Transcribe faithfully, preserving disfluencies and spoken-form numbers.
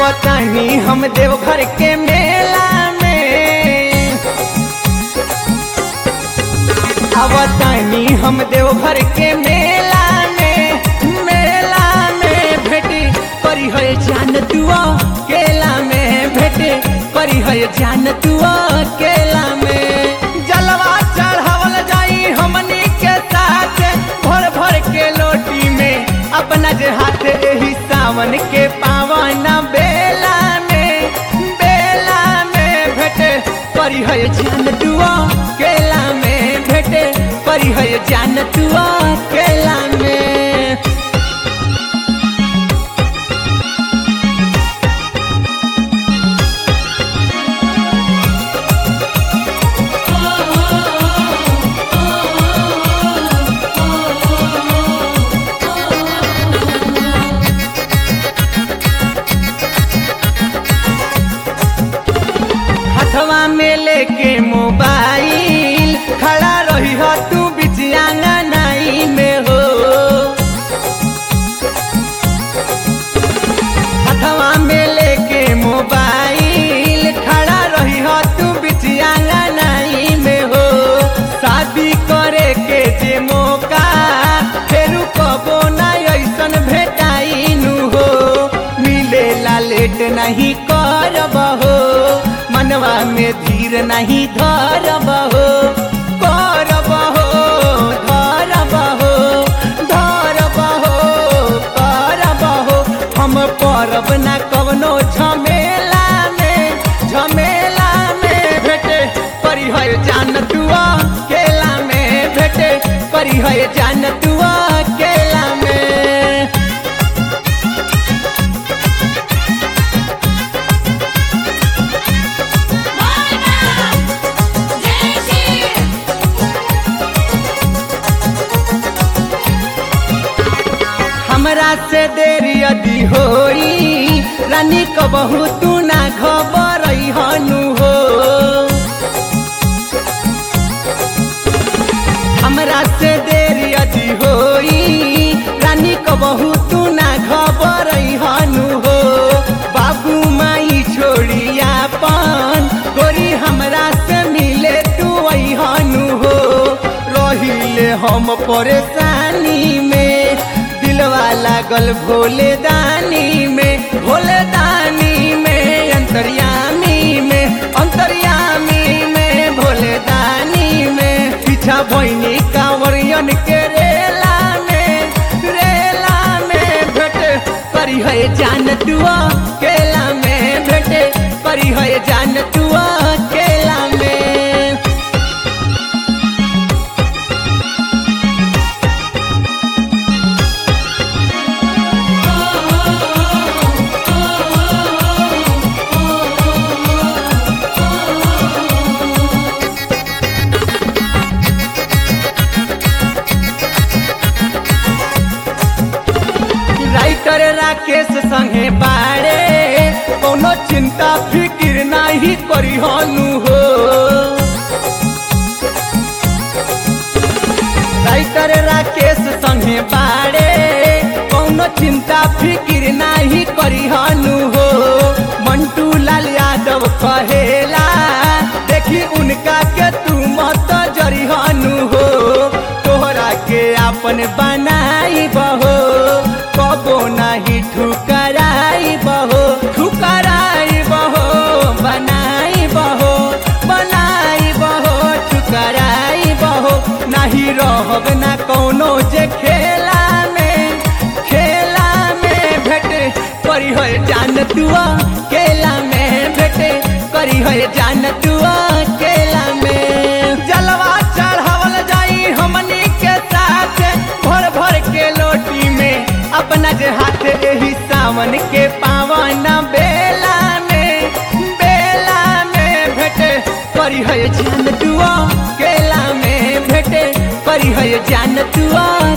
आवतानी हम देवघर के मेला में, आवतानी हम देवघर के मेला में, मेला में भेटे करी है जान तुआ केला में, भेटे करी है जान तुआ केला में। जलवा चढ़ावल जाई हमनी के साथ भर भर के लोटी में, अपना जे हाथ एही सावन के पावन बेला में, बेला में भेटे करी है जान तुआ केला में, भेटे करी है जान तुआ केला में। हथवा में लेके मोबाइल खड़ा रही हो तू बिचिया नाई में हो, हथवा में लेके मोबाइल खड़ा रही हो तू बिचिया नाई में हो। शादी करे के जे मौका फेरू कबो ना ऐसन भेटाई नु हो, मिलेला लेट नहीं करब हो, मनवा में धीर नहीं धरब हो, करब हो धरब हो धरब हो करब हो। हम परब ना कवनो झमेला में, झमेला में भेटे करी है जान तुआ केला में, भेटे करी है जान तुआ केला में। हमरा से देर यदि होई रानी कबहू तू ना घबरई हनु हो, हमरा से देर यदि होई रानी कबहू तू ना घबरई हनु हो। बाबू माई छोड़ी आपन गोरी हमरा से मिले तू आई हनु हो, रहिले हम परेशानी में, दिलवा लागल भोले दानी में, भोले दानी में अंतर्यामी में, अंतर्यामी में भोले दानी में। पीछा भैनी कांवरियन के रेला में, रेला में भेटे करी है जान तुआ केला में, भेटे करी है जान तुआ केला में। राइटर राकेश संगे बाड़े कोनो चिंता फिकिर नहीं करी हनु हो, राइटर राकेश संगे बाड़े कोनो चिंता फिकिर नहीं करी हनु हो। मंटू लाल यादव कहेला देखी उनका के तू मत जरी हनु हो, तोहरा के आपन बनाई बहो, कबो नहीं ठुकराई बहो, ठुकराई बहो बनाई बहो, बनाई बहो ठुकराई बहो। नहीं रहब ना कोनो जे खेला में, खेला में भेटे करी है जान तुआ केला में, भेटे करी है जान तुआ केला में। जलवा चढ़ावल जाई हमनी के साथ भर भर के लोटी में, अपना जे हाथ एही सावन के पावन बेला में, बेला में भेटे करी है जान तुआ केला में, भेटे करी है जान तुआ